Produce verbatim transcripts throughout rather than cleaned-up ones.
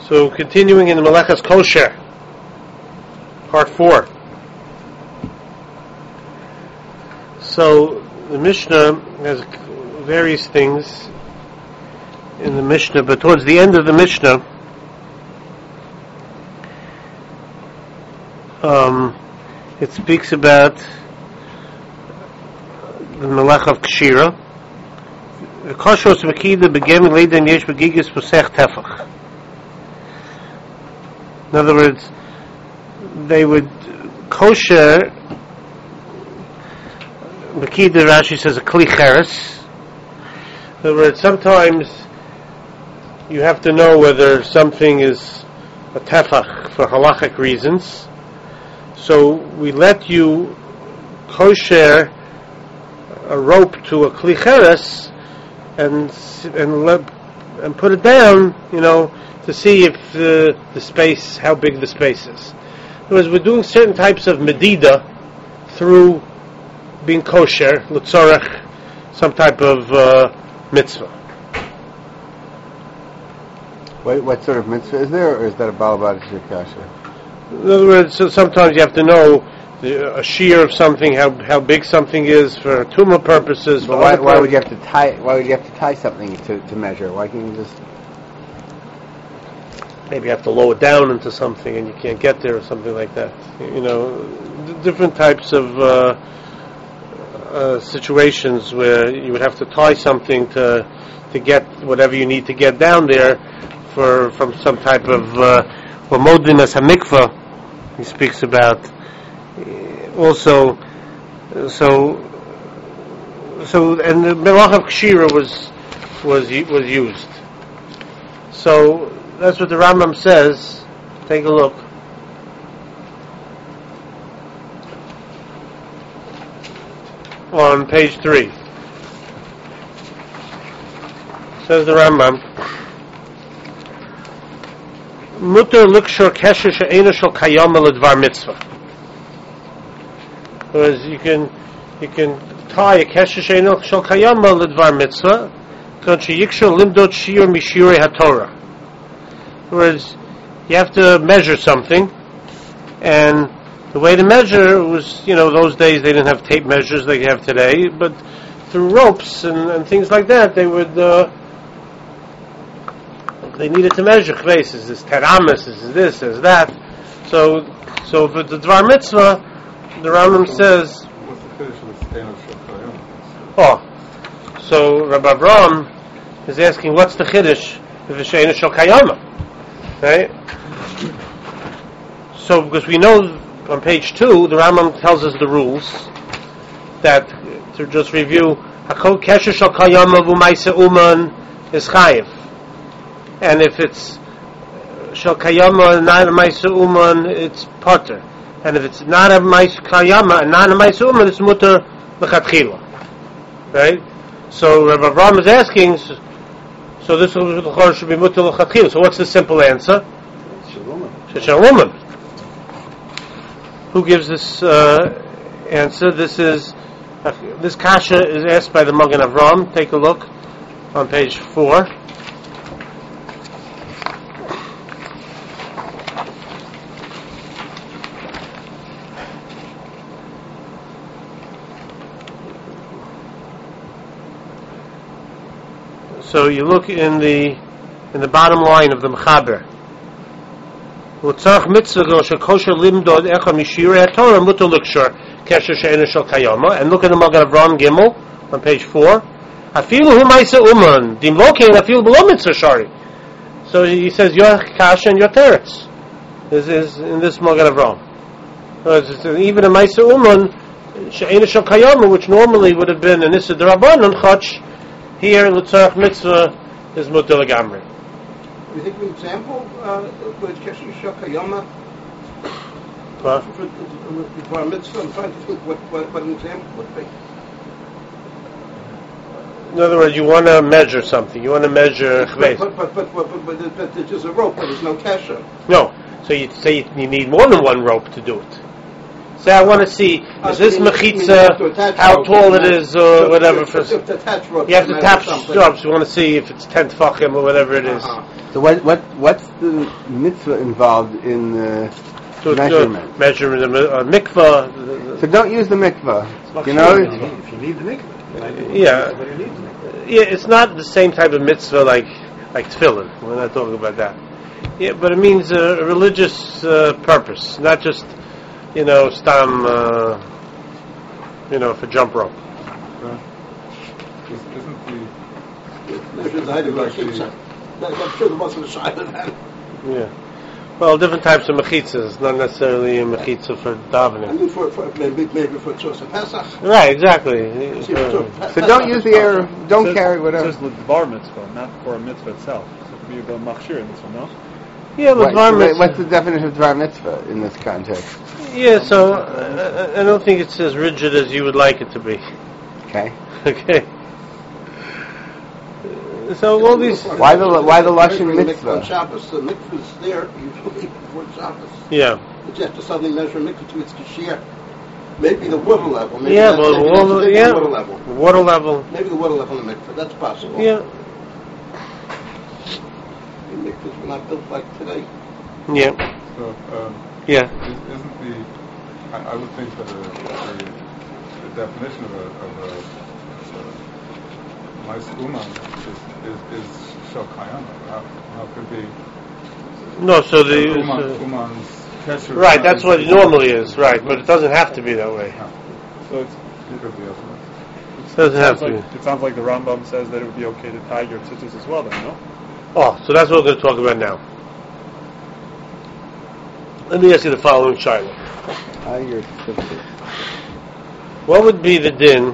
So continuing in the Melechas Kosher, part four. So the Mishnah has various things in the Mishnah, but towards the end of the Mishnah, um, it speaks about the Melech of Kshira. The Koshos Makida begemi leidan yesh begigis posech tefach. In other words, they would kosher. Makida, Rashi says, a kli cheres. In other words, sometimes you have to know whether something is a tefach for halachic reasons. So we let you kosher a rope to a kli cheres and and let, and put it down, you know, to see if uh, the space, how big the space is. In other words, we're doing certain types of medida through being kosher, l'tzorech, some type of uh, mitzvah. What, what sort of mitzvah is there, or is that a balabad kasha? In other words, so sometimes you have to know the, a shear of something, how how big something is for tumah purposes. But why, why would you have to tie? Why would you have to tie something to, to measure? Why can't you just? Maybe you have to lower it down into something and you can't get there or something like that. You know, d- different types of uh, uh, situations where you would have to tie something to to get whatever you need to get down there for from some type of uh, or modin as hamikvah. He speaks about also. So, so and the melach of kshira was was was used. So. That's what the Rambam says. Take a look. On page three. Says the Rambam. Mutter likshor kesher she'ena shel kayama ledvar mitzvah. Whereas you can you can tie a kesher she'ena shel kayama ledvar mitzvah. Kon sheyikshor limdot shiur mishiurei haTorah. Whereas you have to measure something, and the way to measure was, you know, those days they didn't have tape measures like you have today, but through ropes and, and things like that, they would, uh, they needed to measure. Is this teramis? Is this? Is that? So, so for the Dvar Mitzvah, the Rambam says, what's the finish of the stand of Shulchan? Oh, so Rabbi Avraham is asking, what's the chiddush of the Sheina Shel Kayama? Right? So, because we know on page two, the Rambam tells us the rules that, to just review, Hakol Kesher Shel Kayama V'Maisa Uman is Chayiv. And if it's Shel Kayama and not a Maisa Uman, it's Potter. And if it's not a Maisa Kayama and not a Maisa Uman, it's Mutter L'Chatchila. Right? So, Rabbi Avraham is asking, so this should be mutal l'chatchila. So what's the simple answer? Shel woman. Who gives this uh, answer? This is uh, this kasha is asked by the Magen Avraham. Take a look on page four. So you look in the in the bottom line of the Mechaber. And look at the Magen Avraham Gimel on page four. So he says your kasha and your teretz. This is in this Magen Avraham. Even a Maisa Uman she'ena shel kayama, which normally would have been an Issa D'Rabbanan chach. Here, l'tzarech mitzvah is mutar l'gamri. You think an example uh, for Kesher Shel Kayama? What? For, for a mitzvah, I'm trying to think what, what, what an example would be. In other words, you want to measure something. You want to measure chveis. But, but, but, but, but, but, but there's just a rope, but there's no kesher. No. So you say you need more than one rope to do it. Say, I want to see, is this mechitza, how tall it is, or whatever. For, you have to tap ropes. You want to see if it's ten tefachim or whatever it is. So what what what's the mitzvah involved in the So measurement? Measurement of a mikvah. So don't use the mikvah. You know, If you need the mikvah. Yeah. Yeah, it's not the same type of mitzvah like like tefillin. We're not talking about that. Yeah, but it means a religious uh, purpose, not just, you know, stam, uh, you know, for jump rope. Uh, is- Isn't the, Measures the height of the mechitza. I'm sure there wasn't a sign of that. Yeah. Well, different types of mechitzas, not necessarily a mechitza for I davening. mean, for, for maybe maybe for Tzos Pesach. Right, exactly. See, for- Uh, so don't use the air. Don't It says- carry It whatever. says the bar mitzvah, not for a mitzvah itself. So it could be the machshir mitzvah, no? Yeah, What- Ledvar mitzvah. what's the definition of dvar mitzvah in this context? Yeah, so uh, I don't think it's as rigid as you would like it to be. Okay. Okay. So all these, Why the why the lashon Measuring the mitzvah? On Shabbos, the mikvah's there usually before Shabbos. yeah, But you have to suddenly measure a mikvah to its kashir. Maybe the water level. Maybe yeah, that's, well, maybe water, that's the yeah, water level. water level, Maybe the water level of the mikvah. That's possible. yeah, The mikvahs were not built like today. yeah, so, um, yeah. is- isn't the, I, I would think that a, a, the definition of a, of a, a nice uman is, is, is shel kayam. How, how could be, No, so the uman, uh, uman's kesher. right, that's what it normally is, right? But it doesn't have to be that way. So it's, It could be otherwise. It doesn't have sounds to like, be. it sounds like the Rambam says that it would be okay to tie your tzitzis as well, then, no? Oh, so that's what we're going to talk about now. Let me ask you the following, Shiloh. Ah, your certificate. What would be the din?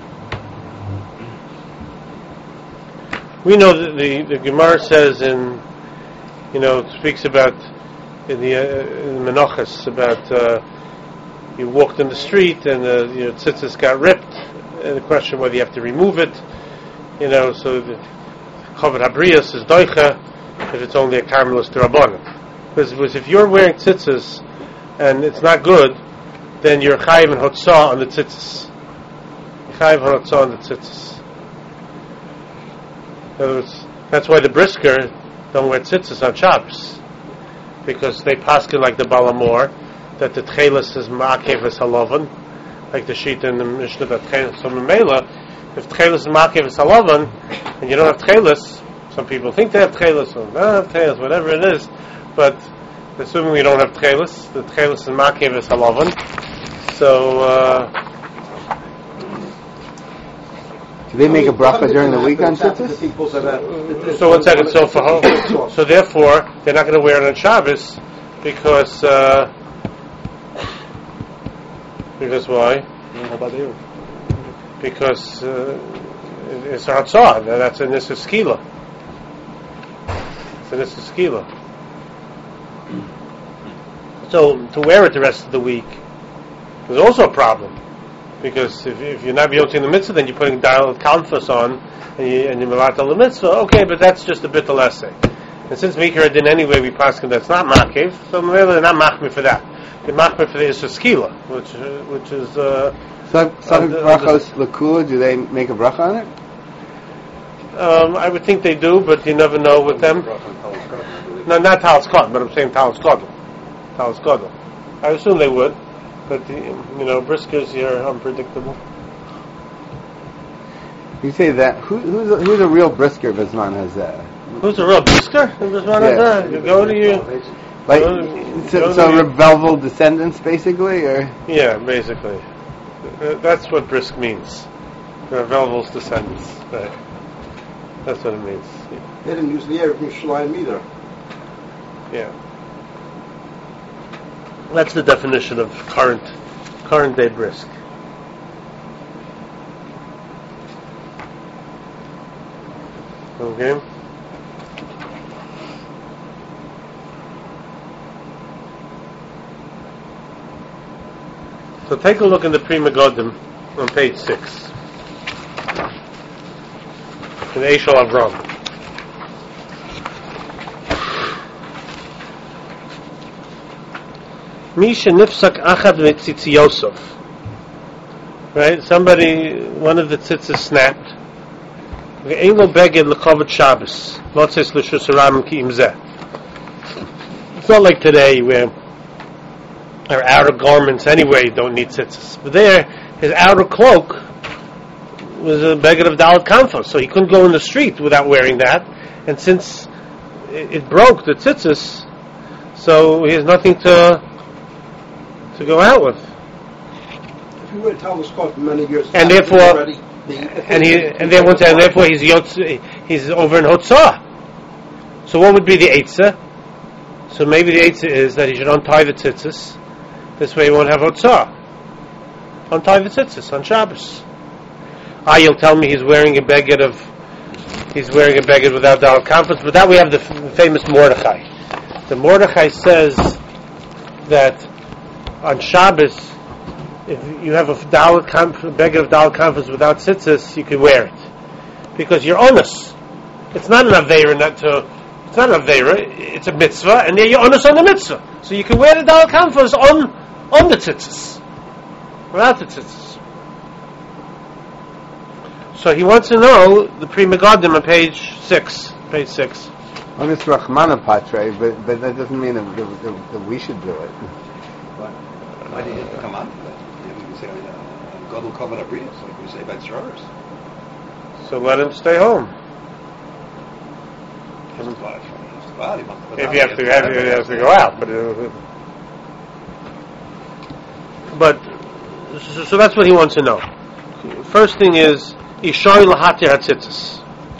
We know that the, the Gemara says in, you know, it speaks about in the, uh, in the Menachos about uh, you walked in the street and uh, your tzitzis got ripped, and the question whether you have to remove it, you know, so the Chavod Habrias is doicha if it's only a Carmelis D'Rabbanan. Because if you're wearing tzitzis and it's not good, then you're chayiv and hotzah on the tzitzis. Chayiv and hotzah on the tzitzis. In other words, that's why the brisker don't wear tzitzis on Shabbos, because they paskin like the Balamor that the tchelis is ma'akev es halavan, like the sheet in the Mishnah that tchelis. So memela, if tchelis is ma'akev es halavan and you don't have tchelis, some people think they have tchelis or don't have tchelis, whatever it is, but assuming we don't have tchelis, the tchelis is ma'akev es halavan. So. Uh, Do they make a bracha during the week on tzitzis? So one second. So for home, so therefore they're not going to wear it on Shabbos because uh, because why? Because uh, it's a hatzah. That's a nissa skila. It's a nissa skila. So to wear it the rest of the week is also a problem. Because if, if you're not beyoting the mitzvah, then you're putting dial kalfas on, and, you, and you're malatal the mitzvah. Okay, but that's just a bittul essay. And since Mikra did anyway, we paskin that's not makiv, so they're not machmir for that. The machmir for the is skila, which uh, which is. Uh, Some some uh, brachos lakua. Do they make a bracha on it? um, I would think they do, but you never know with them. No, not talis kodl, but I'm saying talis kodl. Talis kodl. I assume they would. But, the, you know, briskers here are unpredictable. You say that. Who, who's a, who's a real brisker Bisman has that? Who's a real brisker? Who's one of that? You go to you. Like Go to- so, go so to- Rebelval descendants, basically, or Yeah, basically. Uh, That's what brisk means. Velvel's descendants. Right. That's what it means. They didn't use the air of Yerushalayim either. Yeah. That's the definition of current current day brisk. Okay. So take a look in the Pri Megadim on page six. In Eishel Avram. Misha nifsak achad mitzitzi Yosef. Right? Somebody, one of the tzitzis snapped. Ve'ein lo beged l'chavod Shabbos. Motzes l'shus haramim ki im zeh. It's not like today where our outer garments anyway don't need tzitzis. But there, his outer cloak was a beged of Dalet Kamfa, so he couldn't go in the street without wearing that. And since it, it broke the tzitzis, so he has nothing to to go out with. If you were to tell the score for many years, And therefore, already, the, and he and then once and therefore he's yotz, he's over in Hotzah. So what would be the eitzah? So maybe the eitzah is that he should untie the tzitzis. This way he won't have Hotzah. Untie the tzitzis on Shabbos. Ah, you'll tell me he's wearing a beged of he's wearing a beged without Dalet Kamfos, but that we have the f- famous Mordechai. The Mordechai says that on Shabbos, if you have a Dalet Kamfos, a beged of Dalet Kamfos without tzitzis, you can wear it because you're honest. It's not an aveira, not to. It's not an aveira. It's a mitzvah, and you're honest on the mitzvah, so you can wear the Dalet Kamfos on on the tzitzis without the tzitzis. So he wants to know the Pri Megadim on page six. Page six. On this Rahmana Patre, but but that doesn't mean that, that, that, that we should do it. Why did it come on? You can say, God will cover the breeze, like we say about showers. So let him stay home. If you have to, have, you have to go out, but uh, but so, so that's what he wants to know. First thing is Ishoy lahatir hatzitzis.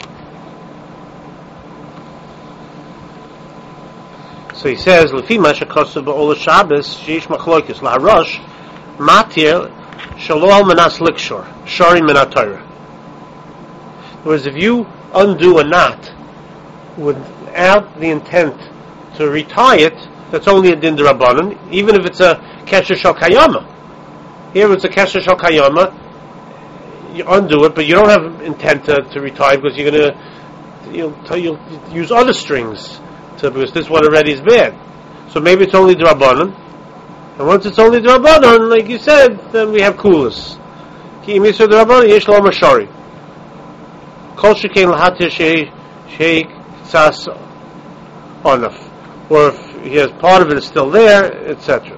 So he says, "Lefi ma shekosav ba'ol Shabbos sheish machloikis laharosh matir shalo al manas likshor shari min haTorah." Whereas if you undo a knot without the intent to retie it, that's only a din d'Rabbanan, even if it's a kesher shel kayama. Here it's a kesher shel kayama. You undo it, but you don't have intent to, to retie because you're going to you'll, you'll use other strings to, because this one already is bad. So maybe it's only d'Rabbanan, and once it's only d'Rabbanan, like you said, then we have kulas. Ki imisur d'Rabbanan yesh lo mashari. Kol shekain lahatir shei shei tzas onaf, or if he has part of it is still there, et cetera.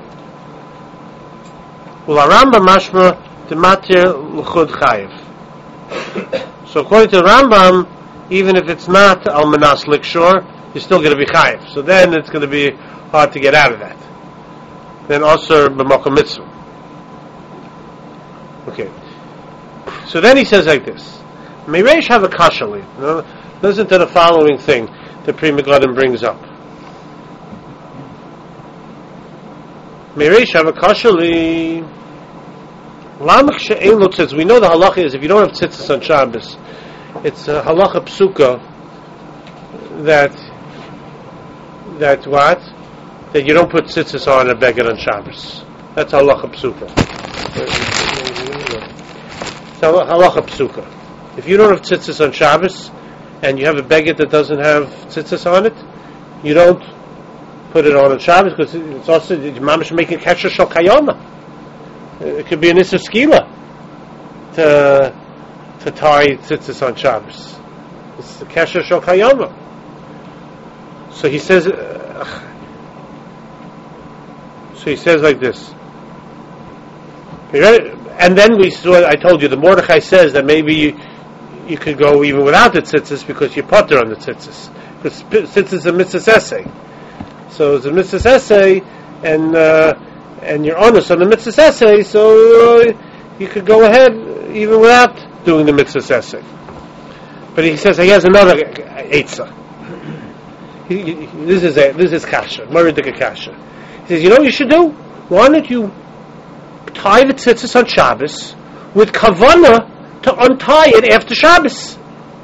Ula Rambam mashma Matir l'chud chayiv. So according to the Rambam, even if it's not al manas likshor, you're still going to be chayiv. So then it's going to be hard to get out of that. Then also b'makom mitzvah. Okay. So then he says like this: Meireish have a kashali. Listen to the following thing the Pri Megadim brings up. Meireish have a kashali. We know the halacha is if you don't have tzitzis on Shabbos, it's a halacha psuka that that what that you don't put tzitzis on a beged on Shabbos. That's halacha psuka. It's halacha psuka. If you don't have tzitzis on Shabbos and you have a beged that doesn't have tzitzis on it, you don't put it on on Shabbos because it's also mamash making kesher shel kayama. It could be an issa skila to to tie tzitzis on Shabbos. It's the kesher shel kayama. So he says. Uh, so he says like this. And then we saw. I told you the Mordechai says that maybe you, you could go even without the tzitzis because you putter on the tzitzis because tzitzis is a mitzvah essay. So it's a mitzvah essay and. Uh, and you're honest on the mitzvah essay, so uh, you could go ahead even without doing the mitzvah essay. But he says he has another eitzah. He, he, this is a, this is kasha, Moridika kasha. He says, you know what you should do? Why don't you tie the tzitzis on Shabbos with kavanah to untie it after Shabbos?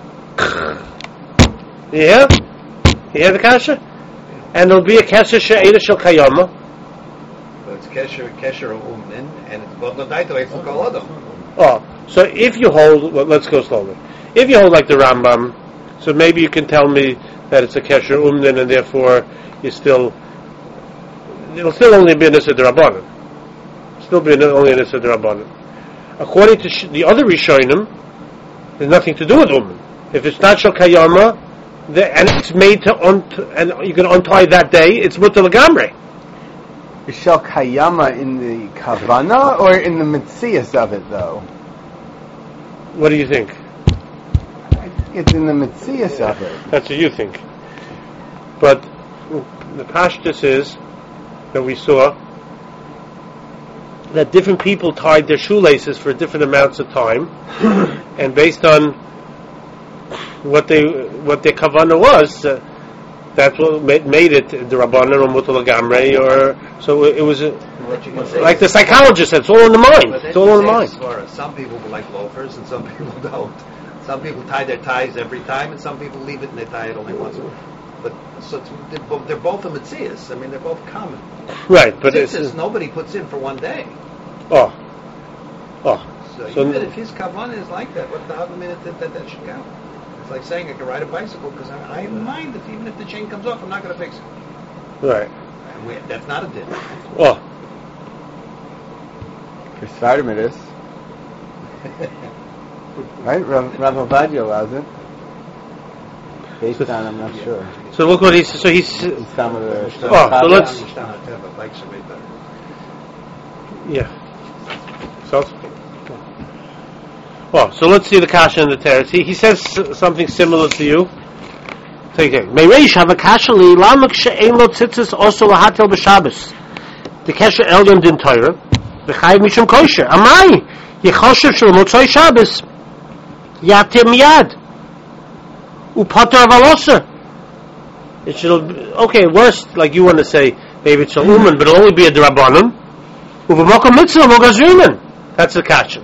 Yeah, you hear the kasha, and there'll be a kasha she'eda shel kayama. Kesher, Kesher Umnin, and it's both the Daita from Kol Adam. Oh, so if you hold, well, let's go slowly. If you hold like the Rambam, so maybe you can tell me that it's a Kesher Umnin, and therefore you still it'll still only be an Issa D'Rabbanan. Still be an, only an Issa D'Rabbanan. According to sh- the other Rishonim, there's nothing to do with woman. If it's not Shal Kayama, the, and it's made to, unt- and you can untie that day, it's Mutter L'gamrei. Is Shel Kayama in the Kavana or in the Mitzias of it, though? What do you think? It's in the Mitzias of it. That's what you think. But the Pashtus is that we saw that different people tied their shoelaces for different amounts of time, and based on what they what their kavanah was, uh, that's what made, made it the Rabbanan or Mutter L'gamrei, or so it was a, like the psychologist said, it's all in the mind. It's all in the mind. Some people like loafers and some people don't. Some people tie their ties every time, and some people leave it and they tie it only once. But so it's, they're, both, they're both a mitzias. I mean, they're both common. Right, but it's, it's nobody puts in for one day. Oh, oh. So, So even if his kavanah is like that, what the how many minute that, that that should count? It's like saying I can ride a bicycle because I, I mind that even if the chain comes off, I'm not going to fix it. Right. And we, that's not a din. Oh. For Sarmitis. Right? Rav, Rav Ovadia allows it. Based on, I'm not sure. So look what he's. So he's. In some of the. Oh, so let's. Yeah. So. Oh, so let's see the kasha and the teretz. He, he says something similar to you. Take it. Meireish have a kasha li lamak she'ein lo tzitzis also lahatel b'Shabbos. The kasha elyon din Torah v'chayiv mishum kosher. Amai yechoshev shel motzoi Shabbos yatir miyad upater avalosa. It should okay. Worst, like you want to say, maybe it's a uman, but it'll only be a drabanan. Uv'mokom mitzvah mogazrinan. That's the kasha.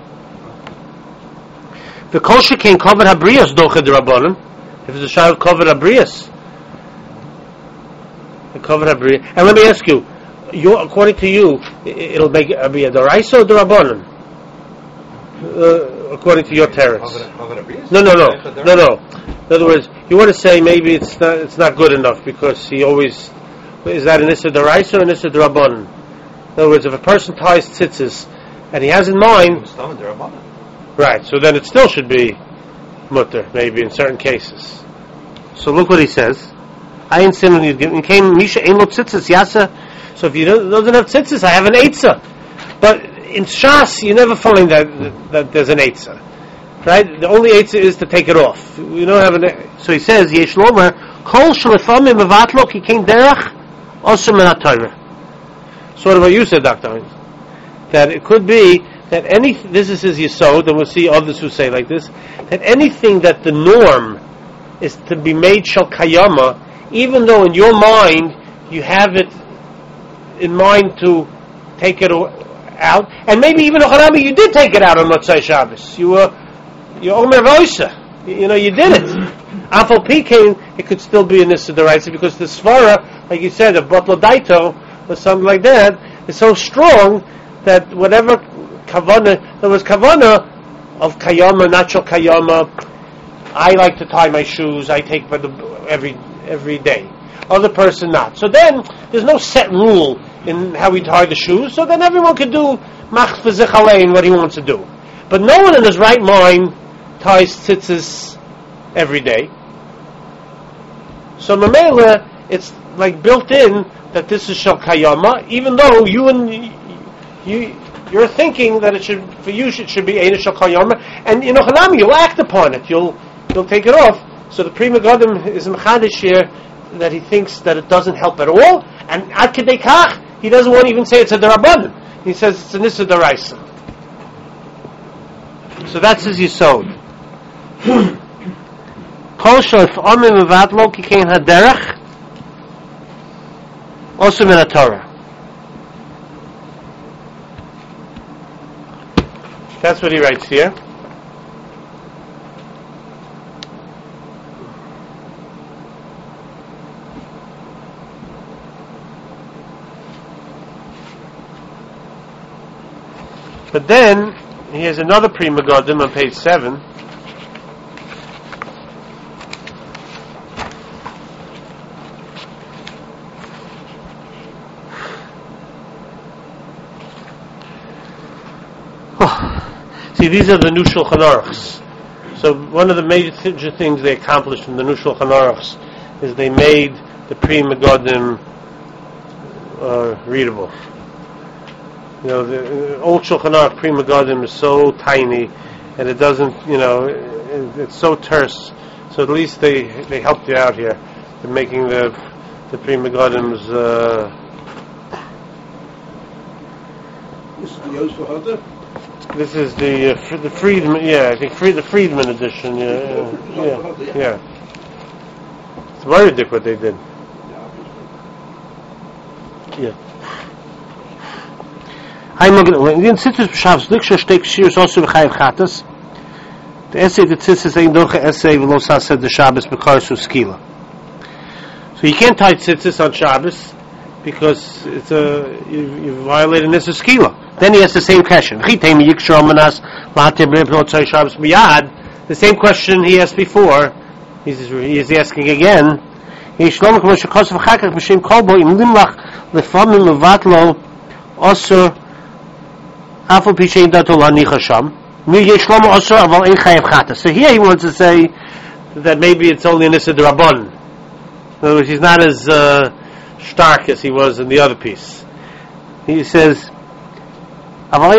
The kosher can cover habrias doche drabanan. If it's a child covered habrias, covered habrias. And let me ask you, you according to you, it'll make it be a daraisa or drabanan? Uh, according to your teretz. No, no, no, no, no. In other words, you want to say maybe it's not it's not good enough because he always is that an issa daraisa or an issa drabanan? In other words, if a person ties tzitzis and he has in mind, right? So then it still should be mutter, maybe in certain cases. So look what he says. I ain't sin when you came misha ain't no tzitzis yasa. So if you don't, doesn't have tzitzis, I have an eitzah. But in Shas, you never find that that there's an eitzah, right? The only eitzah is to take it off. You don't have an. So he says yesh lomer kol shlefamim mevatlo ki king derach osem min haTorah. Sort of what you said, Doctor Hines, that it could be that any this is his yesod, and we'll see others who say like this, that anything that the norm is to be made shal kayama, even though in your mind you have it in mind to take it out, and maybe even Ochanami you did take it out on Motzei Shabbos. You were you Omer Voisa. You know you did it. Afal Pikein, it could still be an Issa D'Oraisa because the svara, like you said, of Batlo Daito or something like that, is so strong that whatever kavana, there was kavana of kayama, natural kayama. I like to tie my shoes. I take by the every every day. Other person not. So then there's no set rule in how we tie the shoes. So then everyone can do mach fezich alein what he wants to do. But no one in his right mind ties tzitzis every day. So mamela, it's like built in that this is shal kayama, even though you and you you're thinking that it should for you it should be einish shal kayama, and you know Hanami you'll act upon it. You'll you'll take it off. So the Pri Megadim is mechadish here that he thinks that it doesn't help at all, and ad kedei kach he doesn't want to even say it's a derabanan. He says it's an issa deraisa. So that's his yisod. Kol shof omen mevatlo ki kein haderech also min haTorah. That's what he writes here. But then he has another Pri Megadim on page seven. See, these are the new Shulchan Aruchs. So one of the major things they accomplished from the new Shulchan Aruchs is they made the Pri Megadim uh, readable. You know, the uh, old Shulchan Aruch Pri Megadim is so tiny, and it doesn't, you know, it, it's so terse. So at least they they helped you out here in making the the Pri Megadims. Uh, This is the Yosef Hunter. this is the uh, Fr- the Friedman, yeah, I think Fried, the Friedman edition, yeah, yeah, yeah. yeah. It's very dick what they did. Yeah. Hi, Morgan. When you sit to Shabbos, look, shtek shirs also b'chayev chatas. The essay that sits is ein doche essay v'lo said the Shabbos b'karsu skila. So you can't tie tzitzis on Shabbos because it's a you, you violated this skila. Then he has the same question. The same question he asked before. He's he's asking again. So here he wants to say that maybe it's only an Issa D'Rabban. In other words, he's not as uh, stark as he was in the other piece. He says, so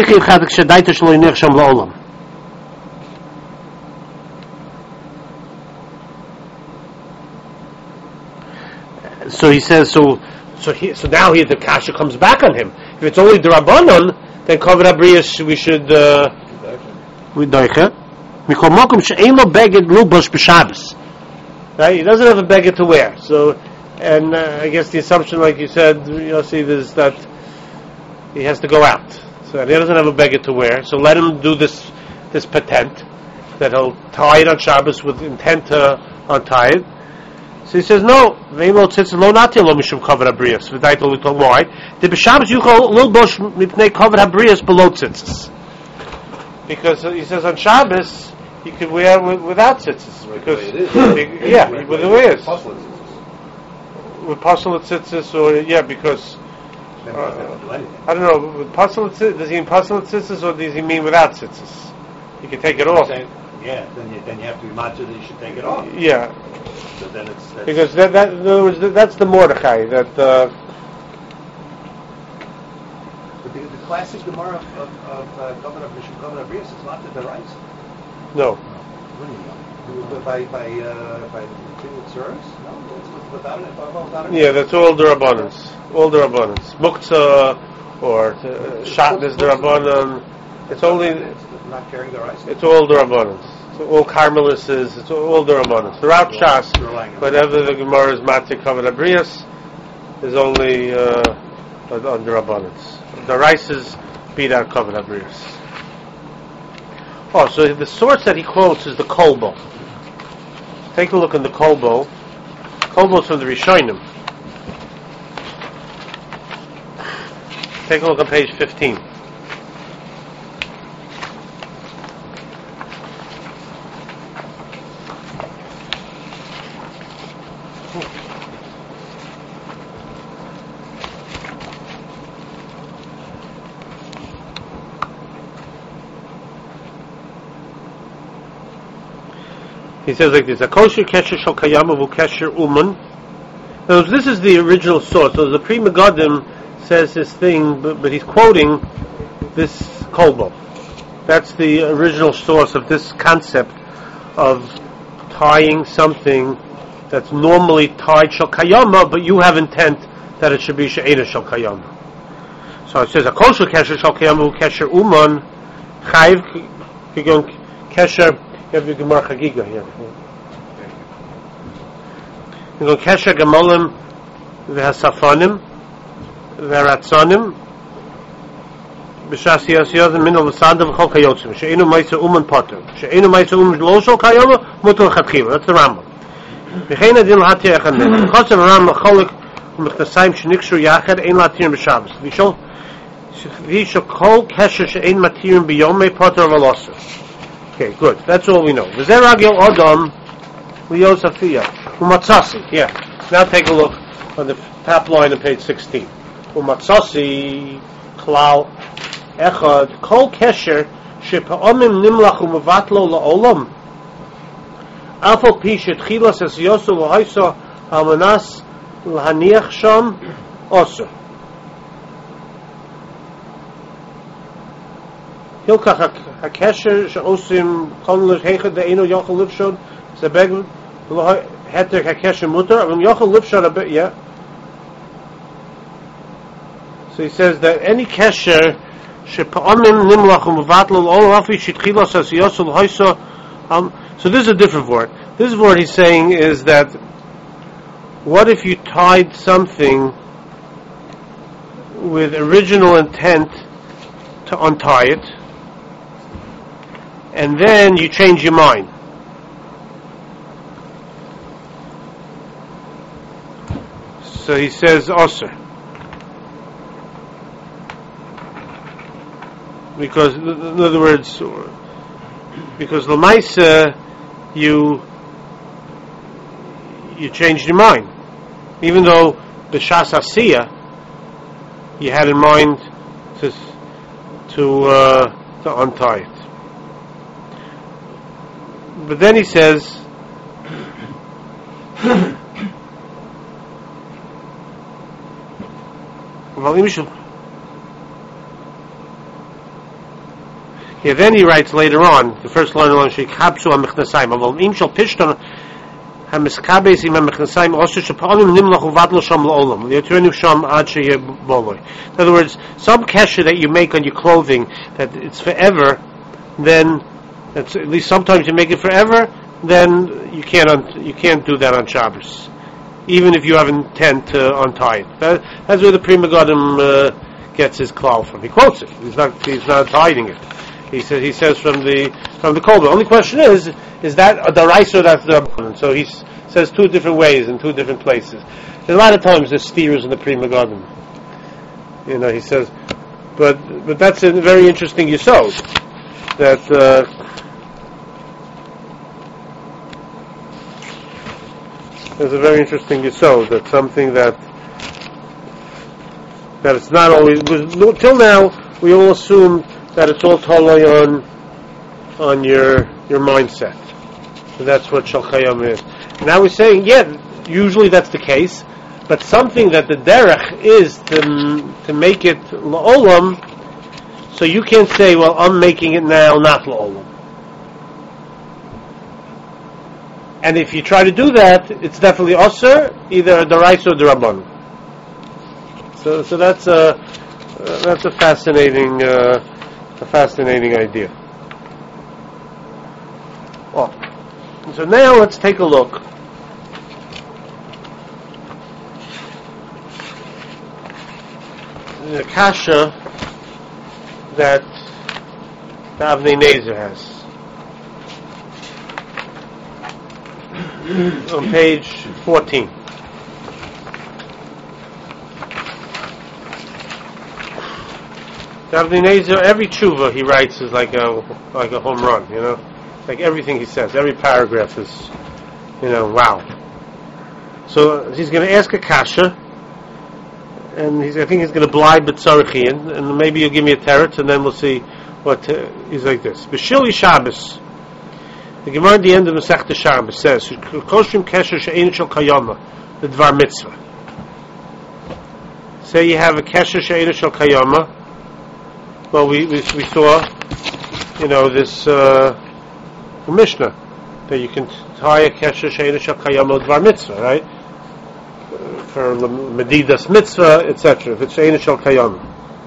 he says, so so he, so now he, the kasha comes back on him. If it's only the Rabbanon, then Kavod Abrius we should uh, we doiche. Mikol Mokum she'ein lo beged lubosh b'Shabbos. Right? He doesn't have a beged to wear. So, and uh, I guess the assumption, like you said, you see, is that he has to go out. So he doesn't have a beged to wear. So let him do this this patent that he'll tie it on Shabbos with intent to untie it. So he says, no, Ve'imo tzitzis lo nati lo mishum kavod habrius. V'daito l'tol why? The b'Shabbos yuchol lilbosh mipnei kavod habrius below tzitzis. Because he says on Shabbos he could wear with, without tzitzis. Because he, yeah, with the way it is. With pasul tzitzis, or yeah, because uh, I don't know. With pasul tzitzis, does he mean pasul tzitzis, or does he mean without tzitzis? You can take it off. Yeah, then you, then you have to be matzah that you should take it off. Yeah. So then it's, that's Because that, that, in other words, that's the Mordechai. That uh, but the, the classic Gemara of of uh, Kavod Mishum Kavod Abrius is not the rights. no, By by uh, by two tsuras? No, it's without it. Without it. yeah, that's all the Rabbanans. All the Rabbanans. Muktzah or uh, Shatnez the Rabbanan. It's only. It's not carrying the rights. It's all the Rabbanans. So all Carmelises. It's all, all the Rabbanans. Throughout Shas, whenever the Gemara is Matzah Kavod Abrius, is only uh, on the Rabbanans. The Rices beat out Kavod Abrius. Oh, so the source that he quotes is the Kolbo. Take a look in the Kolbo. Kolbo is from the Rishonim. Take a look on page fifteen. He says like this: "A kosher kesher shel kayama vu kesher uman." So this is the original source. So the Pri Megadim says this thing, but, but he's quoting this Kolbo. That's the original source of this concept of tying something that's normally tied shel kayama, but you have intent that it should be she'ena shel kayama. So it says: "A kosher kesher shel kayama vu kesher uman chayv kigon kesher." You have your Gemara Chagiga here. You go Kesher Gemolim v'Hasafonim v'Ratzonim b'Shas Yosiyot Minol V'Sanda V'Chol Kayotzim She'enu Ma'isa Uman Potter She'enu Ma'isa Uman Lo Shol Kayoma Mutal Chatchila. That's the Rambam. V'chein Adin L'Hati Echad Men Chos of Rambam Cholik U'Mechtasayim Sh'Nikshu Yachad Ein Latirim B'Shabbos V'Shol V'Shol Kol Kesher She'ein Matirim B'Yomei Potter V'Losser. Okay, good. That's all we know. V'zer Ragil Odom L'Yosafiyah U'Matzasi. Yeah. Now take a look on the top line on page sixteen. U'Matzasi Klal Echad Kol Kesher shepa'omim nimlach u'mevatlo la'olam afal pi shetchilas es yosu v'hoiso almanas l'haniach sham osur. Hilkach hakesher she'osim kon l'heichad de'eno yochel livshod sebeg heter hakesher mutar avim yochel livshod a bit, yeah. So he says that any kesher shepa'omim nimlach u'mevatlo la'olam afi shetchilas es yosu v'hoiso. So this is a different word. This word he's saying is that what if you tied something with original intent to untie it, and then you change your mind? So he says, Osir. Because, in other words, because Lamaisa, you you changed your mind, even though the Shas Asiya you had in mind to to uh, to untie it. But then he says, yeah, then he writes later on, the first line on Shekhabsu HaMechnasayim, Aval Im Shal Pishton HaMeskabes Im HaMechnasayim Osir Shepa'omim Nimlach Uvadlo Sham L'Olam L'Yoturenu Sham Ad Sheyeh Boloi. In other words, some kesher that you make on your clothing, that it's forever, then, it's, at least sometimes you make it forever, then you can't un- you can't do that on Shabbos, even if you have intent to untie it. That, that's where the Pri Megadim uh, gets his klal from. He quotes it. He's not he's not hiding it. He says he says from the from the Kol. The only question is is that a daraisa or that's the Rabbanan? So he s- says two different ways in two different places. And a lot of times there's steers in the Pri Megadim. You know, he says, but but that's a very interesting yesod that. Uh, There's a very interesting yesod that something that that it's not always. Till now, we all assume that it's all totally on on your your mindset. So that's what Shal Chayam is. Now we're saying, yeah, usually that's the case, but something that the derech is to to make it la'olam, so you can't say, well, I'm making it now, not la'olam. And if you try to do that, it's definitely osir, either the rice or the rabban. So, so that's a uh, that's a fascinating uh, a fascinating idea. Well, so now let's take a look. The kasha that the Avnei Nezer has. On page fourteen. The Avnei Nezer, every tshuva he writes is like a like a home run, you know, like everything he says, every paragraph is, you know, wow. So he's going to ask a kasha, and he's, I think he's going to blind b'tzarichian, and maybe you'll give me a teretz, and then we'll see what uh, he's like this. B'shili Shabbos. The Gemara at the end of Masechta Shabbos says, "Koshim kesher she'ein shel kayama," the dvar mitzvah. Say you have a kesher she'ein shel kayama. Well, we, we we saw, you know, this uh, Mishnah that you can tie a kesher she'ein shel kayama dvar mitzvah, right? Uh, for medidas mitzvah, et cetera. If it's she'ein shel kayama.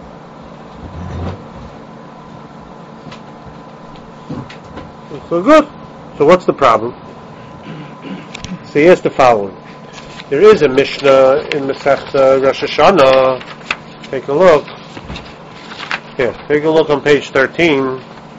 So good. So what's the problem? So here's the following. There is a Mishnah in Masechta Rosh Hashanah. Take a look. Here, take a look on page thirteen.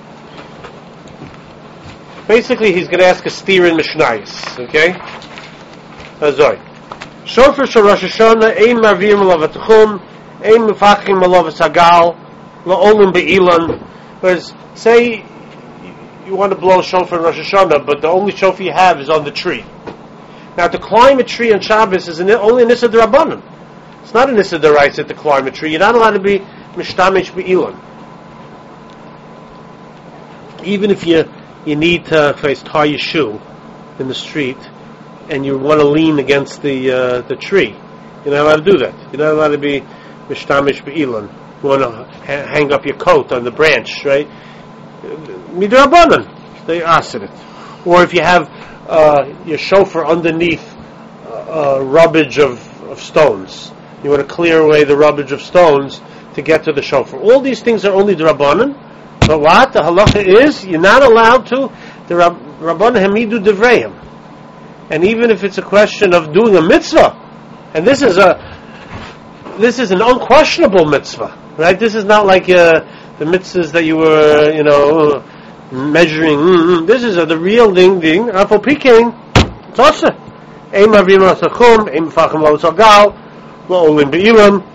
Basically, he's going to ask a steer in Mishnayos. Okay? Azoi. Shofar shel Rosh Hashanah ein marvim alav atchum ein mefachim alav sagal la'olim be'ilan. Whereas, say you want to blow a shofar in Rosh Hashanah, but the only shofar you have is on the tree. Now, to climb a tree on Shabbos is only an Issa D'Rabbanan. It's not an Issa D'Oraisa to climb a tree. You're not allowed to be Mishtamish Be'ilan. even if you you need to face tie your shoe in the street, and you want to lean against the uh, the tree, you're not allowed to do that. You're not allowed to be mishtamish be'ilan. You want to ha- hang up your coat on the branch, right? Midrabanan, they asked it. Or if you have uh, your shofar underneath uh, rubbish of, of stones, you want to clear away the rubbish of stones to get to the shofar. All these things are only drabanan. But what the halacha is, you're not allowed to. The rabbanan hamidu devreim, and even if it's a question of doing a mitzvah, and this is a this is an unquestionable mitzvah, right? This is not like uh, the mitzvahs that you were, you know, measuring. Mm-hmm. This is a, the real thing. Thing. Afal pikein, tzasa. Ein mavim asachum, ein mfachim lo tzalgal, lo olim beiram.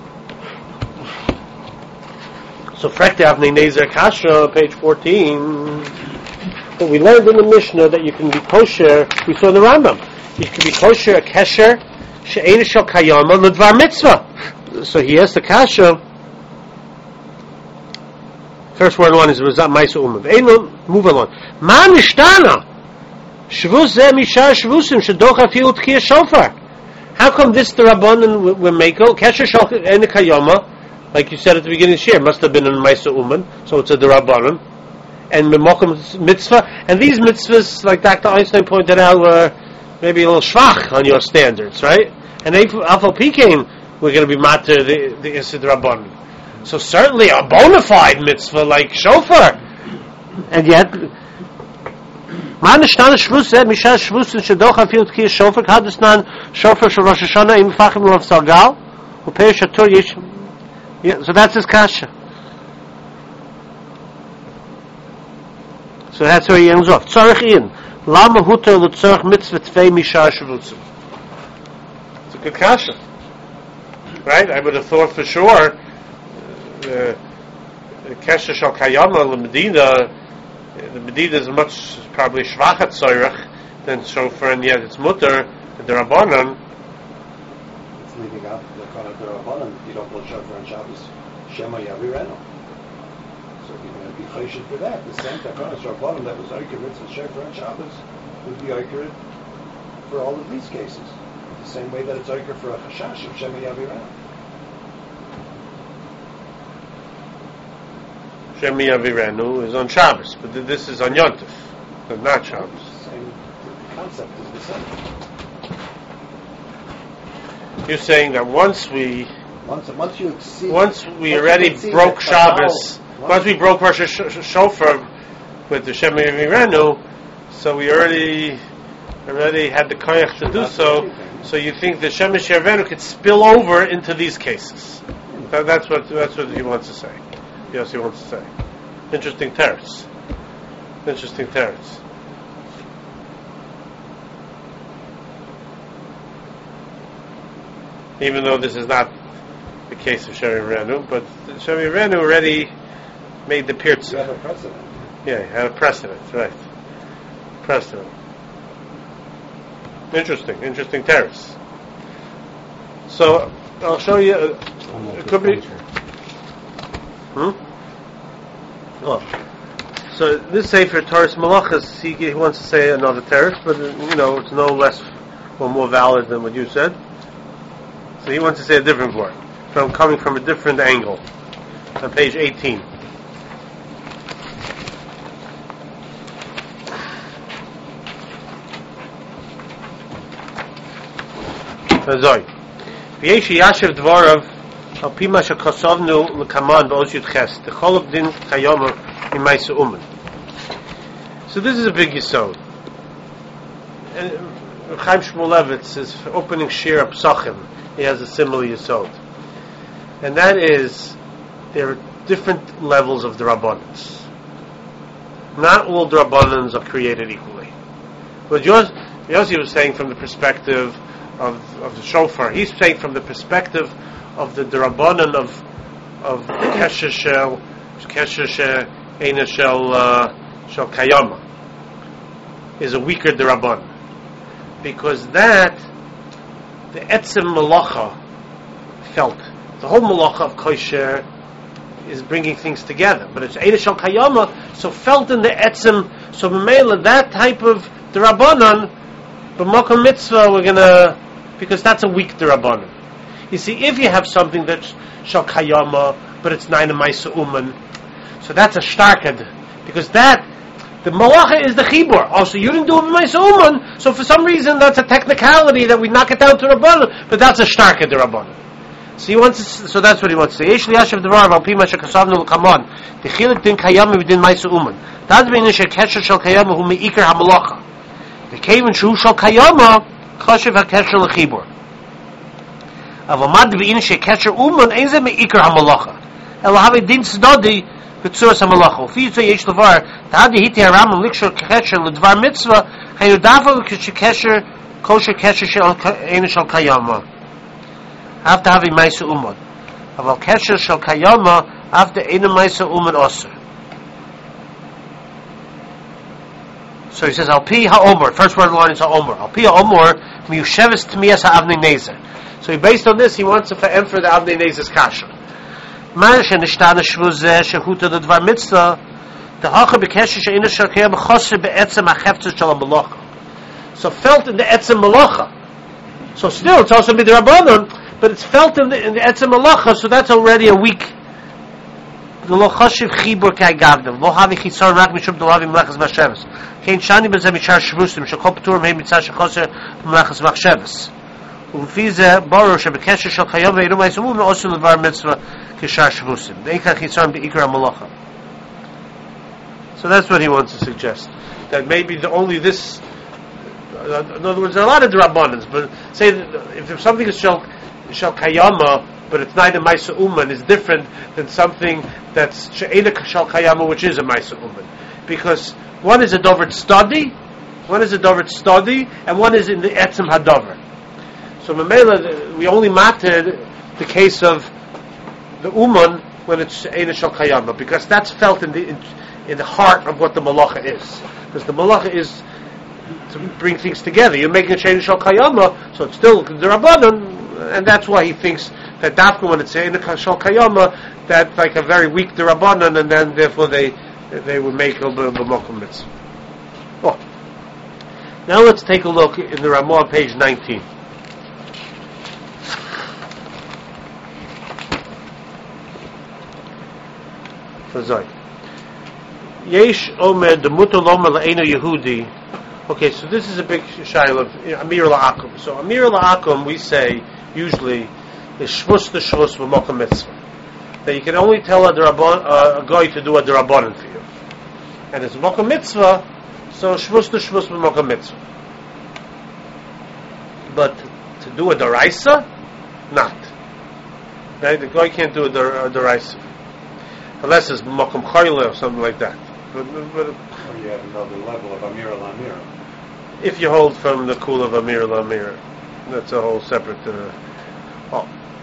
So, Frekte Avnei Nezer Kasha, page fourteen. But we learned in the Mishnah that you can be kosher. We saw in the Rambam. You can be kosher a kesher she'ein shel kayama l'dvar mitzvah. So he has the Kasha. First word one is Razat Maisa Umav. Ein move along. Ma nishtana shvus zeh mishar shvusim shedocha filu t'kiyah shofar. How come this the Rabbanan were meko kesher shel ein kayama? Like you said at the beginning of the year, must have been in Maisa Uman, so it's a Derabanan. And Memochim Mitzvah. And these mitzvahs, like Doctor Einstein pointed out, were maybe a little schwach on your standards, right? And Afal Pikein, we're going to be matter the, the Issa Derabanan. So certainly a bona fide mitzvah like Shofar. And yet, Man Ishtana Shvus said, Mishah Shvus and Shadocha Field Kiyah Shofar, Kadisnan Shofar Shal Rosh Hashanah, Im Fachim Lov Sargal, Upei Shatur Yesh. Yeah, so that's his kasha. So that's where he ends off. Tzarech in. Lama huter l'tzarech mitzvah tvei mishar shavutzim. It's a good kasha. Right? I would have thought for sure the kasha shal kayama l'medina, the medina is much probably shvachat tzarech than shofar, and yet it's mutter, the Rabbanan. It's leaving out the kind of the Rabbanan. You don't blow shofar on Shabbos. Shema Yavirenu. So you're going to be chayshid for that. The same Takanas Rabbanan that was Oiker mitzvah shofar on Shabbos would be Oiker for all of these cases. The same way that it's Oiker for a chashash of Shema Yavirenu. Shema Yavirenu is on Shabbos, but this is on Yontif, but not Shabbos. The same concept is the same. You're saying that once we, Once, once you exceed, once we once already you broke Shabbos, once, once we broke Rosh Sh- Shofar with the Shema Yavirenu, so we already already had the koyach to do so. So you think the Shema Yavirenu could spill over into these cases? That, that's what that's what he wants to say. Yes, he wants to say. Interesting teretz. Interesting teretz. Even though this is not the case of Shema Yavirenu, but Shema Yavirenu already made the pirza. You have a precedent. Yeah, had a precedent, right. Precedent. Interesting, interesting teretz. So, I'll show you, uh, it could be... Hmm? Oh. So, this Sefer, Torah Malachas, he, he wants to say another teretz, but, you know, it's no less or more valid than what you said. So he wants to say a different word, from coming from a different angle. On page eighteen. Zoi. V'yesh yashiv dvarav al pi ma shekosovnu l'kaman b'oz yud ches t'cholov din chayomer imayse umen. So this is a big yisod. Chaim Shmulevitz is opening Shir Psachim. He has a similar yisod, and that is there are different levels of drabbanans. Not all drabbanans are created equally. But Yossi was saying from the perspective of of the shofar. He's saying from the perspective of the drabbanan of of kesher shel kesher shel eina shel shel kayama is a weaker drabban, because that the etzem malacha felt. The whole malacha of kosher is bringing things together. But it's eina shel kayama, So felt in the etzem, so Mamela, that type of D'Rabbanan, b'mokum mitzvah, we're gonna, because that's a weak D'Rabbanan. You see, if you have something that's shal kayama, but it's nine ma'isa uman, so that's a starkad, because that, the malacha is the chibur. Oh, so you didn't do it with ma'isa uman, so for some reason that's a technicality that we knock it down to Rabbanan, but that's a starkad D'Rabbanan. So he wants to, so that's what he wants to say. Yesh liyashav devar al pi ma shekasavnu l'kamon. The chilik din kayama v'din ma'isa uman. That's bein isher kesher shal kayama hu me'ikar ha-malacha. The kaven shu shal kayama chashiv ha-kesher l'chibur. Avamad bein isher kesher uman ein ze me'ikar ha-malacha. Ela have din tzedadi b'tzuras ha-malacha. Ufi yitzay yesh devar ta'adi hiti ha-ramam likshor kesher l'dvar mitzvah hayu dafa kesher kosher kesher shal kayama. After having Maisa Uman. Aval Kesher Shal Kayama, after Eina Maisa Uman Osir. So he says, Al Pi HaOmer, first word of the line is HaOmer. Al Pi HaOmer, Miyusheves Tmiyas HaAvnei Nezer. So he, based on this, he wants to emphasize the Avnei Nezer's Kasha. Man Shenishtana Shvuzeh, Shehuta the Dvar Mitzvah, the Hacha Bekesher Sheina Shal Kayama, Chosir Be'etzem HaChefzer Shal HaMalacha. So felt in the Etzem Malacha. So still, it's also Midrabanan, but it's felt in the, in the Etzem Malacha, so that's already a weak. The lo chashiv chibur kai gavdim, lo havi chitzar rak mishum dolavi melechas machshavas. Kein shani bezeh mishar shvusim, shekol p'turim hei mitzah shechoser melechas machshavas. U'fi zeh baruch shebekesher shel chayom ve'eru ma'isumum me'osu levar mitzvah kishar shvusim. Ve'ikar chitzar be'ikar ha-malacha. So that's what he wants to suggest. That maybe the only this, uh, in other words, there are a lot of D'Rabbanans, but say that if something is shel Shal Kayama, but it's neither Maisa Uman, is different than something that's She'ena Shal Kayama, which is a Maisa Uman. Because one is a Dover study, one is a Dover study, and one is in the Etzem HaDover. So Mamela, we only matter the case of the Uman when it's She'ena Shal Kayama, because that's felt in the in, in the heart of what the Malacha is. Because the Malacha is to bring things together. You're making a She'ena Shal Kayama, so it's still the Rabbanan. And that's why he thinks that Dafka, when it's in the Shal Kayama, that like a very weak D'Rabbanan, and then therefore they they would make a little bit of Mokum Mitzvah. Oh. Now let's take a look in the Ramah, page nineteen. Yesh Omer Demutar Lomer La'ena Yehudi. Okay, so this is a big shail of Amir La'akum. So Amir La'akum, we say, usually, is Shvus to Shvus B'mokum Mitzvah. That you can only tell a, D'Rabban, uh, a guy to do a D'Rabbanan for you. And it's Mokum Mitzvah, so Shvus to Shvus B'mokum Mitzvah. But to do a D'Oraisa, not. Right? The guy can't do a D'Oraisa. Unless it's Mokum Chayla or something like that. But, but, Or you have another level of Amir al-Amir. if you hold from the Kul of Amir al-Amir, that's a whole separate. Uh, oh.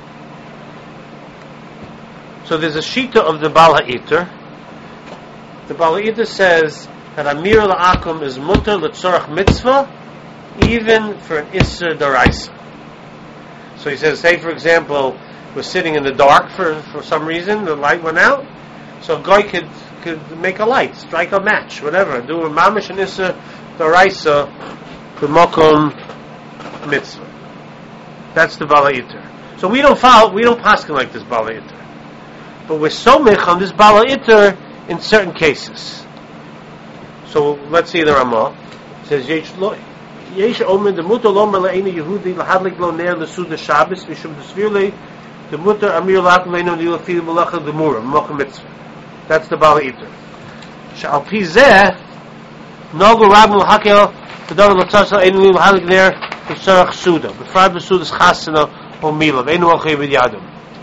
So there's a shita of the Baal HaIter. The Baal HaIter says that Amir al-Akum is mutar l'tzorach mitzvah, even for an Isser D'Oraisa. So he says, say for example, we're sitting in the dark for, for some reason, the light went out, so a guy could could make a light, strike a match, whatever, do a mamish and Isser D'Oraisa b'mokum mitzvah. That's the Baal HaIter. So we don't follow, we don't paskin like this Baal HaIter. But we're somich on this Baal HaIter in certain cases. So let's see the Ramah. It says, Yesh omer the mutar lomer le'ena Yehudi lahadlik lo ner l'suda Shabbos v'shum d'svirlei the mutar amir la'akum le'enu nilafil malacha d'mura m'mokum mitzvah. That's the Baal HaIter. She'al pi zeh nogu rabim l'hakel v'davar l'tzasa enu lahadlik ner l'tzarach suda b'frad b'sudas chasana o milav enu ochei v'yadam.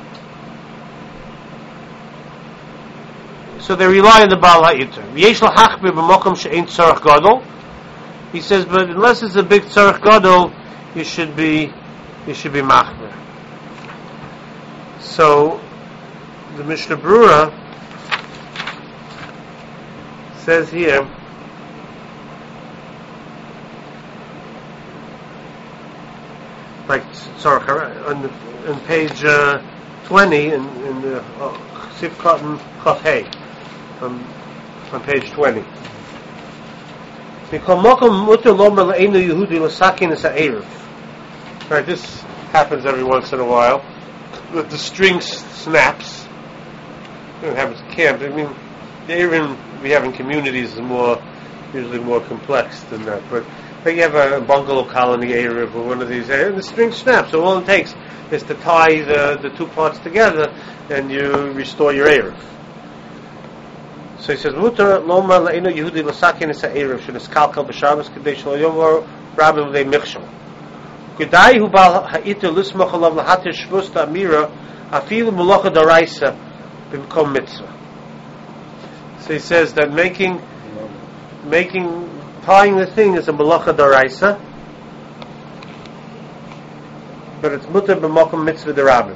So they rely on the Baal HaIter. Yesh l'hachbir b'mokum she'ein tzarach gadol. He says, but unless it's a big tzarech gadol, you should be, you should be machmer. So, the Mishnah Brura says here, like tzarech on, on page uh, twenty in, in the Sif Cotton Chaf Hey, um, on page twenty. Right, this happens every once in a while. The, the string s- snaps. It happens in camp. I mean, the Erev we have in communities is more, usually more complex than that. But if you have a bungalow colony Erev or one of these, and the string snaps. So all it takes is to tie the, the two parts together, and you restore your Erev. So he says, "Mutar loma le'enu Yehudi l'sakin es ha'erev sheniskalkal b'Shabbos kadei shelo yovar rabim le'michshel. Kedai hu bal ha'iter lismach alav lahatir shvus ta'amira afilu melacha daraisa b'mkom mitzvah." So he says that making, making, tying the thing is a melacha daraisa, but it's mutar b'mkom mitzvah derabim.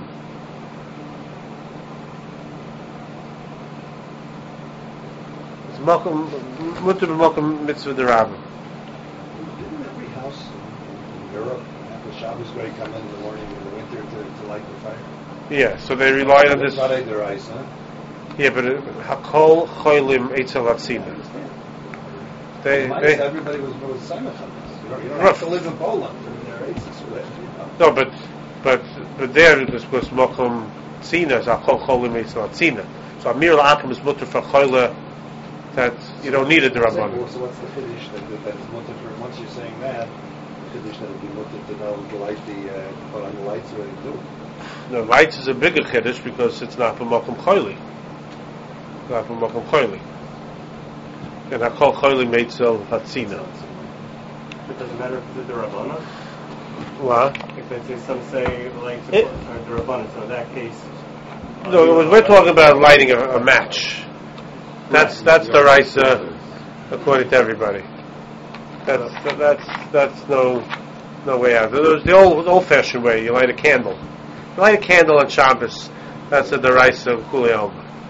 Mutter b'mokum mitzvah derabim. Didn't every house in Europe have the Shabbos guy come in in the morning in the winter to, to light the fire? Yeah, so they relied on this. It's not a derais, huh? Yeah, but hakol cholim eitzel atzina. They, Well, they, everybody was was simach on this. You don't, you don't Rough. have to live in Poland. I mean, there are eitzes for that. You know. no, but but but there this was mokum tzina, is hakol cholim eitzel atzina. So amir la'akim is mutter for choyle that you don't need a So derabbanan. what's the finish that, that, that is mutter for? Once you're saying that, the finish that would be mutter to know to light the uh, to put on the lights ready to do. No, lights is a bigger chiddush because it's not b'mokum choyli. Not b'mokum choyli. And hakol choyli eitzel atzina. It doesn't matter if it's a derabbanan. What? If they say some say like It- or derabbanan, so in that case. uh, No, we're talking about lighting a, a match. That's that's the rice, uh, according to everybody. That's that's that's no no way out. There's the old old-fashioned way. You light a candle. You light a candle on Shabbos. That's the rice of Kuliom.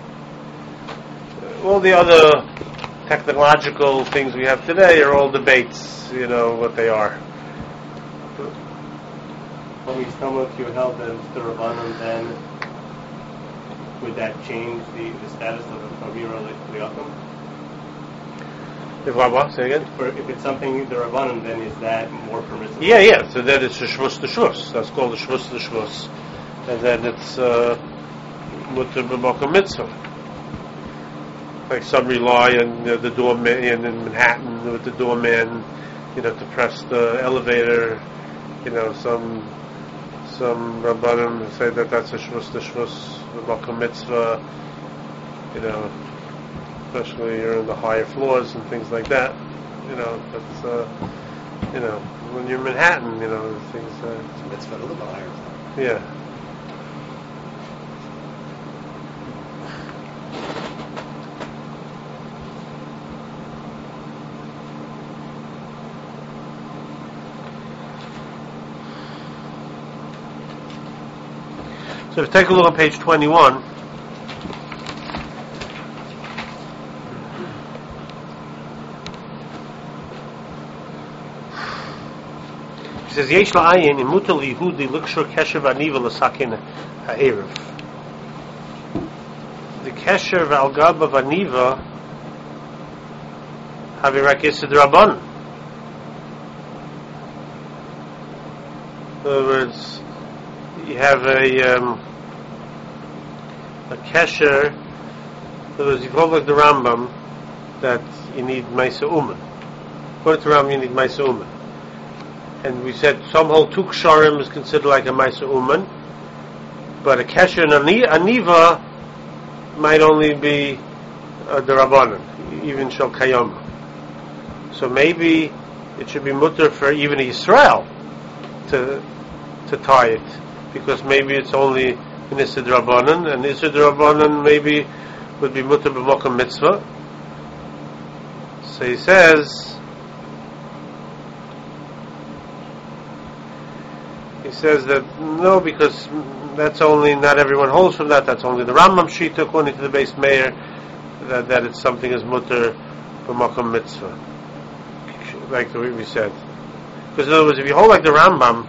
All the other technological things we have today are all debates. You know what they are. When we stumble if you held that it's derabbanan, then would that change the, the status of a Amira Liakum? If what? What? Say again. Or if it's something derabbanan, then is that more permissible? Yeah, yeah. So then it's a shvus to shvus. That's called a shvus to shvus, and then it's mutter b'mokum mitzvah. Like some rely on you know, the doorman in Manhattan with the doorman, you know, to press the elevator. You know, some some rabbanim say that that's a shvus to shvus b'mokum mitzvah. You know, especially you're in the higher floors and things like that. You know, that's uh, you know when you're in Manhattan, you know things. Uh, It's a mitzvah to live on higher. yeah. So if you take a look at page twenty-one, he says, Yesh la'ayin in mutal Yehudi l'kshur kesher v'aniva l'sakin ha'erev. The kesher v'algaba v'aniva havirak yisad rabban. In other words, you have a um, a kesher. In other words, you go like the Rambam that you need Maisa Uman. According to Rambam, you need Maisa Uman. And we said some hold two ksharim is considered like a Maisa Uman, but a kesher and aniva might only be a derabanan, even shel kayama. So maybe it should be mutter for even a Yisrael to to tie it, because maybe it's only in Issa D'Rabbanan, and Issa D'Rabbanan maybe would be mutter b'mokum mitzvah. So he says, he says that no, because that's only, not everyone holds from that, that's only the Rambam Shita, according to the base mayor, that, that it's something as mutter b'mokum mitzvah, like the way we said. Because in other words, if you hold like the Rambam,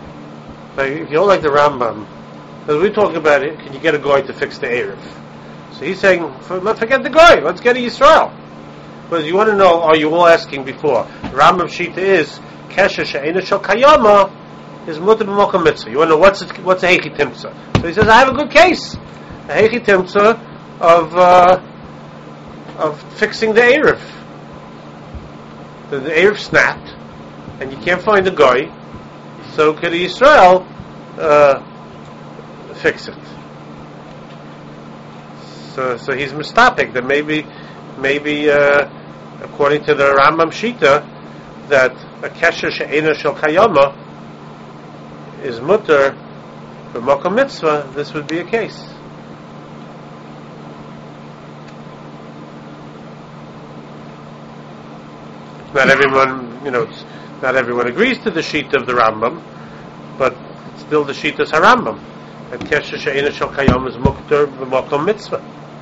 like if you hold like the Rambam, as we talk about it, can you get a guy to fix the Erev? So he's saying, for, let's forget the guy, let's get a Yisrael. Because you want to know, are you all asking before? Rambam Shita is, Kesher She'ena Shel Kayama is Mutter B'Mokom Mitzvah. You want to know what's, it, what's a Heichi Timtza? So he says, I have a good case. A Heichi Timtza of, uh, of fixing the Erev. The, the Erev snapped, and you can't find the guy, so could Yisrael uh, fix it? So, so he's mistapik that maybe, maybe uh, according to the Rambam Shita, that a kesher she'ena shel kayama is mutter for Mokom Mitzvah. This would be a case. Not everyone, you know, it's, not everyone agrees to the Shita of the Rambam, but it's still the Shita's Harambam. And kesher she'ena shel kayama is mutter for Mokom Mitzvah.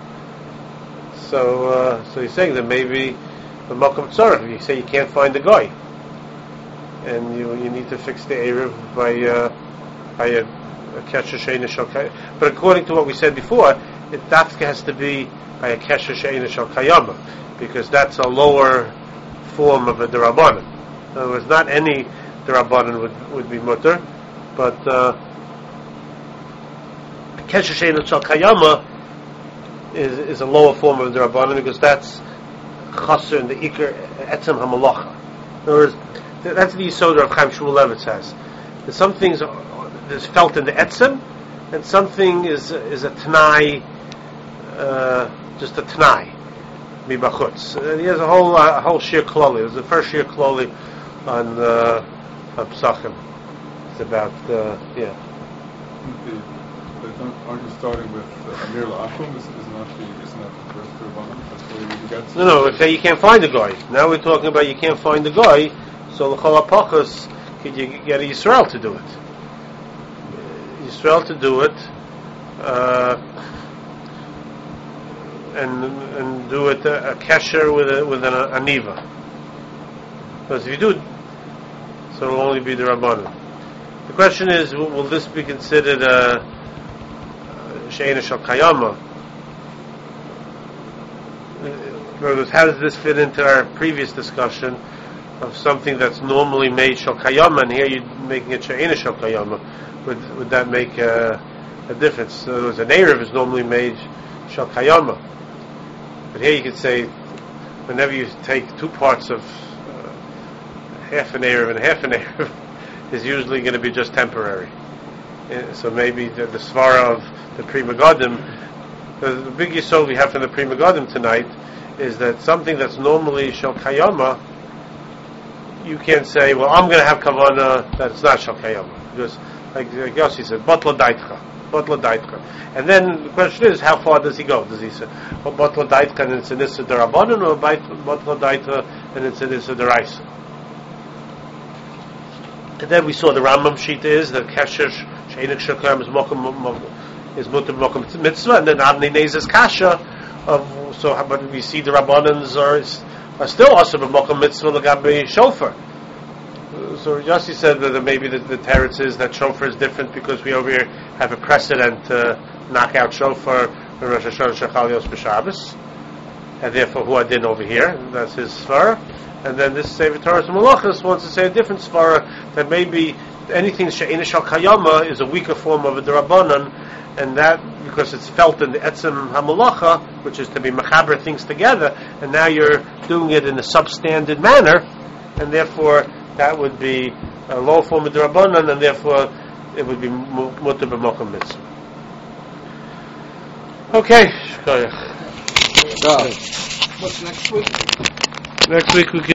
So, uh, so he's saying that maybe the Mokom Tzorach, you say you can't find the guy, and you you need to fix the Erev by uh, by a, a Kesher She'ena Shel Kayama. But according to what we said before, it dafka has to be by a Kesher She'ena Shel Kayama, because that's a lower form of a Derabanan. In other words, not any Derabanan would, would be mutter, but uh, Kesher She'ena Shel Kayama Is, is a lower form of the Rabbanan, because that's Chaser and the Iker Etzem HaMalacha. In other words, that's the Yisod of Chaim Shmulevitz has. There's some things that's felt in the Etzem, and something is is a Tanai, uh, just a Tanai, Mibachutz. And he has a whole uh, a whole Shir Kloli. It was the first Shir Kloli on uh, on Pesachim. It's about uh, yeah. Aren't you starting with uh, Amir La'akum? Is, is not the is not the first Rabbanan? That's where you get. No, no. If you can't find the guy, now we're talking about you can't find the guy. So l'chol hapachos, could you get a Yisrael to do it? Yisrael to do it, uh, and and do it a, a kesher with a with an aniva. Because if you do it, so it'll only be the Rabbanan. The question is, will, will this be considered a She'ena Shel Kayama? In other words, how does this fit into our previous discussion of something that's normally made Shel Kayama, and here you're making it She'ena Shel Kayama? Would would that make a, a difference? In other words, an Erev is normally made Shel Kayama, but here you could say, whenever you take two parts of uh, half an Erev and half an Erev, is usually going to be just temporary. Yeah, so maybe the, the svara of the Pri Megadim, the, the big yisod we have from the Pri Megadim tonight is that something that's normally Shel Kayama, you can't say, well, I'm going to have kavanah that it's not Shel Kayama, because like, like Yossi said, Batla Daitcha, Batla Daitcha. And then the question is, how far does he go? Does he say, well, Batla Daitcha and it's an Issa Derabanan, or Batla Daitcha and it's an Issa Deraisa? And then we saw the Rambam Shita is that Kesher She'ena Shel Kayama is Mokom is Mutter Mokom Mitzvah, and then Avnei Nezes Kasha of so. But we see the Rabbanans are are still also a Mokom Mitzvah L'gabe Shofar. So Yossi said that maybe the, the teretz is that Shofar is different because we over here have a precedent to knock out Shofar in Rosh Hashanah Shechal Yos B'Shabbos, and therefore who I did over here. That's his svara. And then this Sefer Torah Malachos wants to say a different svara, that maybe anything She'ena Shel Kayama is a weaker form of a Derabanan, and that because it's felt in the Etzem HaMalacha, which is to be mechaber things together, and now you're doing it in a substandard manner, and therefore that would be a low form of Derabanan, and therefore it would be Mutter B'Mokom Mitzvah. Okay. What's next week? Next week we can